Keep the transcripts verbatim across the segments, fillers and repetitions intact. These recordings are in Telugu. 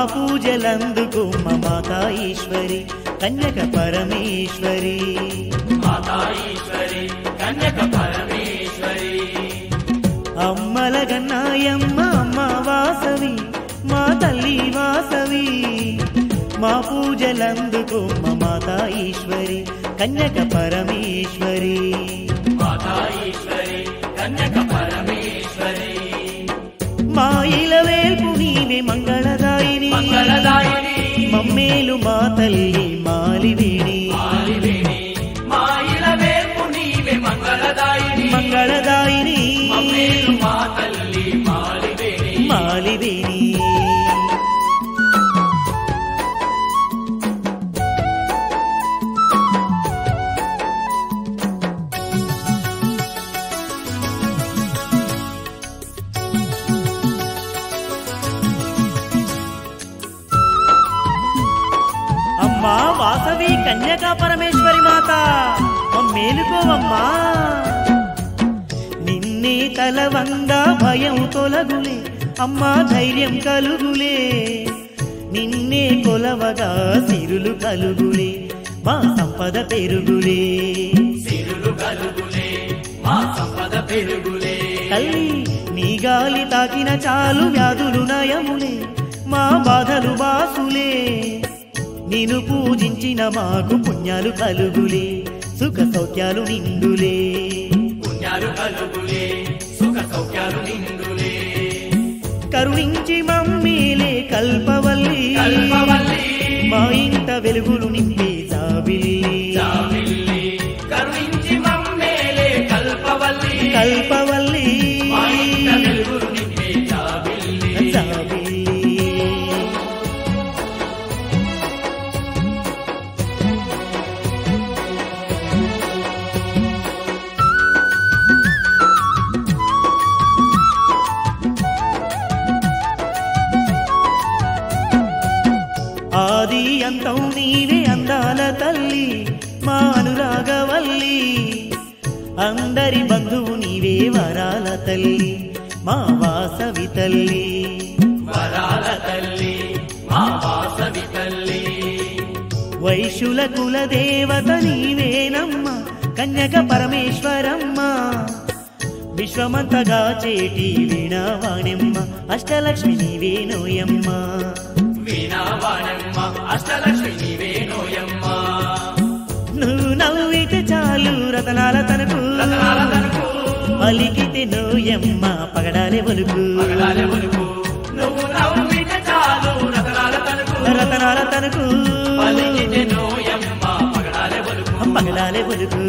పూజలందుకు మా మాతా ఈశ్వరి కన్యక పరమేశ్వరి మాతా ఈశ్వరి కన్యక పరమేశ్వరి అమ్మల గన్నాయమ్మ అమ్మ వాసవి మా తల్లి వాసవి మా పూజలందుకు మా మాతా ఈశ్వరి కన్యక పరమేశ్వరి మాతా ఈశ్వరి కన్యక పరమేశ్వరి మా ఇలవేల్పు నీవే మంగళదాయిని మంగళదాయిని మమ్మేలు మా తల్లి మాలివేణి మాలివేణి మా ఇలవేల్పు నీవే మంగళదాయిని మంగళదాయిని మమ్మేలు మా తల్లి మాలివేణి మాలివేణి అమ్మా వాసవి కన్యకా పరమేశ్వరి మాత మేలుకోవమ్మా నిన్నే తలవంగా భయం తొలగులే అమ్మా ధైర్యం కలుగులే నిన్నే కొలవగా సిరులు కలుగులే మా సంపద పెరుగులే సిరులు కలుగులే మా సంపద పెరుగులే తల్లి నీ గాలి తాకిన చాలు వ్యాధులు నయములే మా బాధలు బాసులే నిన్ను పూజించిన మాకు పుణ్యాలు కలుగులే సుఖ సౌఖ్యాలు నిండులే పుణ్యాలు కలుగులే సుఖ సౌఖ్యాలు నిండులే కరుణించి మమ్మీలే కల్పవల్లి కల్పవల్లి మా ఇంట వెలుగులు నింపే జాబిల్లి జాబిల్లి కరుణించి మమ్మేలే కల్పవల్లి కల్పవల్లి మా ఇంట వెలుగులు నింపే జాబిల్లి జాబిల్లి ఆది అంతం నీవే అందాల తల్లి మా అనురాగవల్లి అందరి బంధువు నీవే వరాల తల్లి మా వాసవి తల్లి వరాల తల్లి మా వాసవి తల్లి వైశుల కుల దేవత నీవేనమ్మ కన్యక పరమేశ్వరమ్మ విశ్వమంతగా చేటి వీణావాణెమ్మ అష్టలక్ష్మి నీవేనోయమ్మ వీణావాణమ్మ అష్టలక్ష్మి నీవేనోయమ్మ నువ్వు నవ్వితే చాలు రతనాల తనకు రతనాల తనకు పలికితే నోయమ్మ పగడాలే ఒలుకు పగడాలే ఒలుకు నువ్వు నవ్వితే చాలు రతనాల తనకు రతనాల తనకు పలికితే నోయమ్మ పగడాలే ఒలుకు పగడాలే ఒలుకు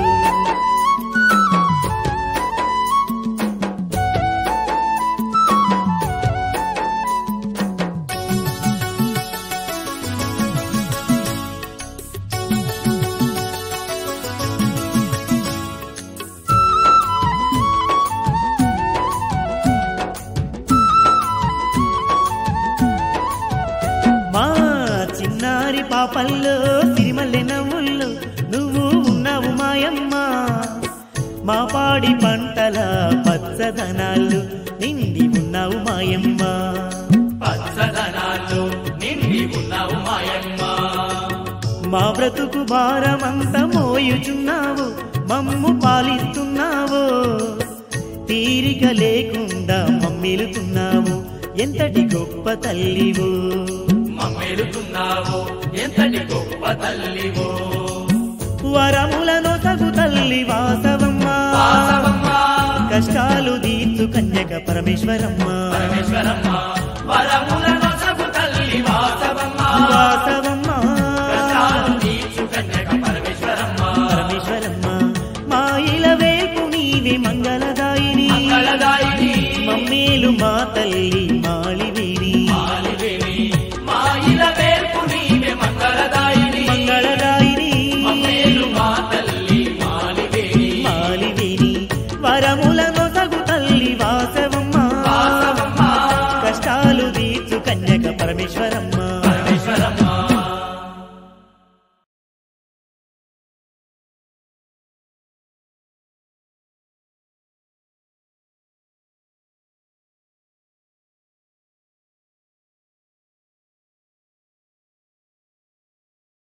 మా చిన్నారి పాపల్లో సిరిమల్లె నవ్వుల్లో నువ్వు ఉన్నావు మాయమ్మ మా పాడి పంటల పచ్చదనాలు నిండి ఉన్నావు మాయమ్మ పచ్చదనాలు నిండి ఉన్నావు మాయమ్మ మా బ్రతుకు భారమంత మోయుచున్నావు మమ్ము పాలిస్తున్నావు తీరిక లేకుండా మమ్మిలుతున్నావు ఎంతటి గొప్ప తల్లివో మమ్మేలుతున్నావు ఎంతటి గొప్ప తల్లివో వరములను తగు తల్లి వాసవమ్మ వాసవమ్మ కష్టాలు తీర్చు కన్యక పరమేశ్వరమ్మ పరమేశ్వరమ్మ వరములను సగు తల్లి వాసవమ్మ వాసవమ్మ కష్టాలు తీర్చు కన్యక పరమేశ్వరమ్మ పరమేశ్వరమ్మ మా ఇలవేల్పు నీవే మంగళదాయిని మంగళదాయిని మమ్మేలు మా తల్లి